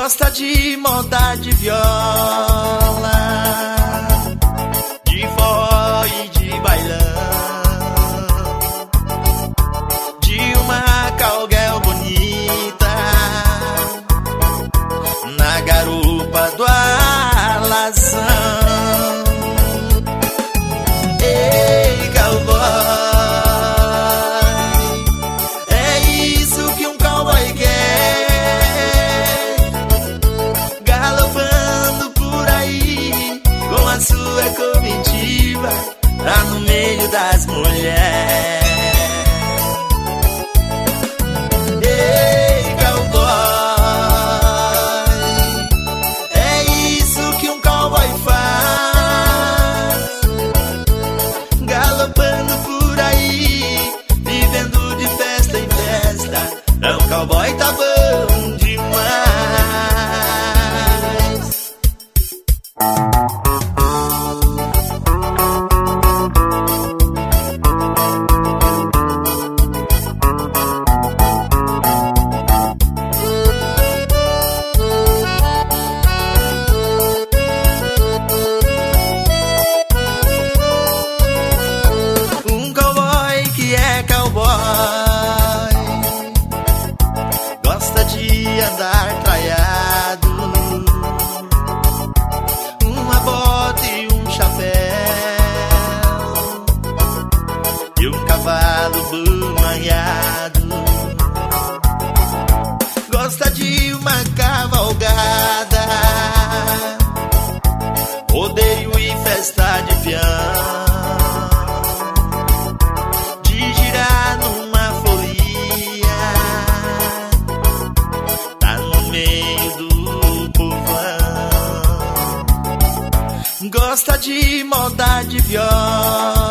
Gosta de montar de viola, de forró e de bailão, de uma cowgirl bonita na garupa do alazão. Ei, cowboy, é isso que um cowboy quer, galopando por aí com a sua comitiva, lá no meio das mulheres. Ei, cowboy, é isso que um cowboy faz, galopando por aí, vivendo de festa em festa. É um cowboy, tá bom demais. Um cowboy que é cowboy gosta de andar traiado, uma bota e um chapéu, e um cavalo banhado. Gosta de uma cavalgada, rodeio e festa de peão, de girar numa folia, tá no meio do povão. Gosta de modar de viola,